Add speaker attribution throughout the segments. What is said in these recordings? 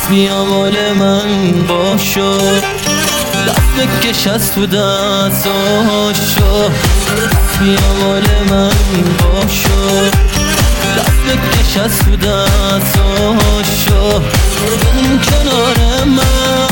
Speaker 1: بیا مال من باشو، دست بکش از تو دستاشو. بیا مال من باشو، دست بکش از تو دستاشو. بمون کنار من.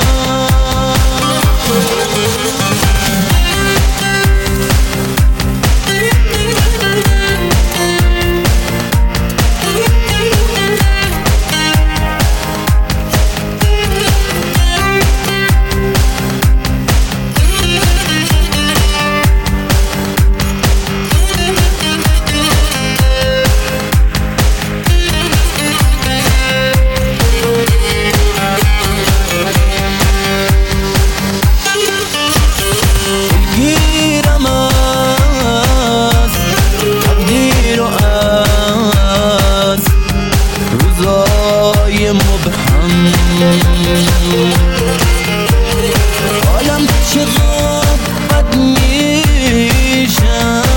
Speaker 1: حالم چقدر بد میشه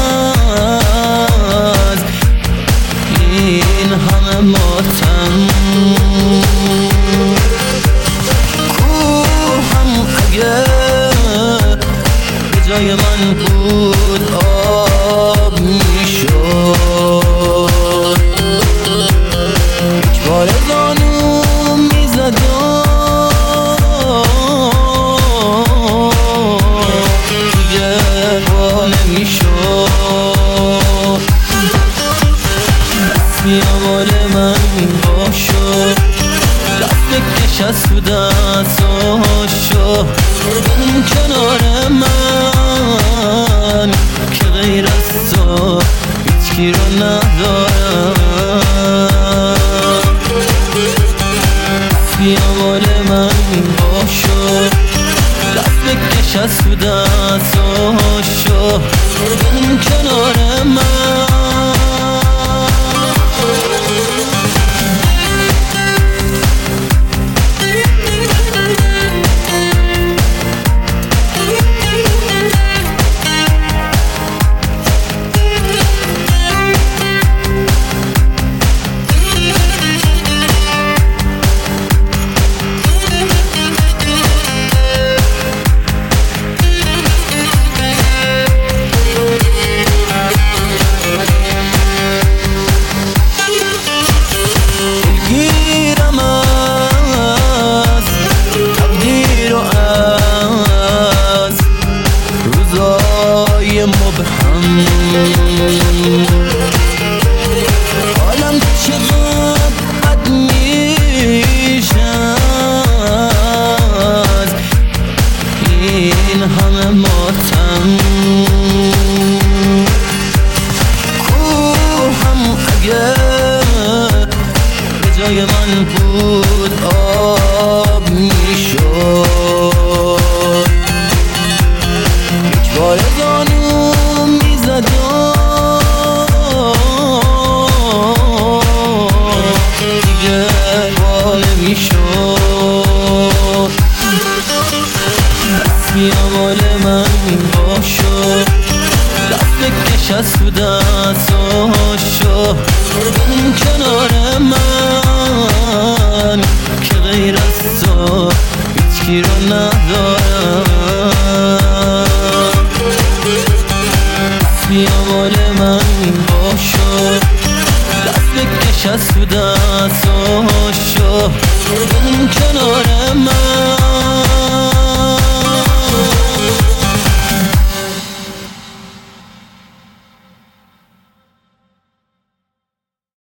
Speaker 1: از این همه ماتم. کوهم اگه به جای من بود آب میشد، یک بار زانو میزدم بیا مال من باشو، دست بکش از تو دستاشو. بمون کنار من که غیر از تو هیچکی رو ندارم. بیا مال من باشو، دست بکش از تو دستاشو. بمون کنار من. حالم چقدر بد میشه از این همه ماتم. کوهم اگه به جای من بود آب میشد، یک بار زانو میزدم دیگه با نمیشد. بس بیا مال من باشو، دست بکش از تو دستاشو. بمون کنار من که غیر از تو هیچکی رو ندارم. بیا مال من باشو، دست بکش از تو دستاشو. بمون کنار من.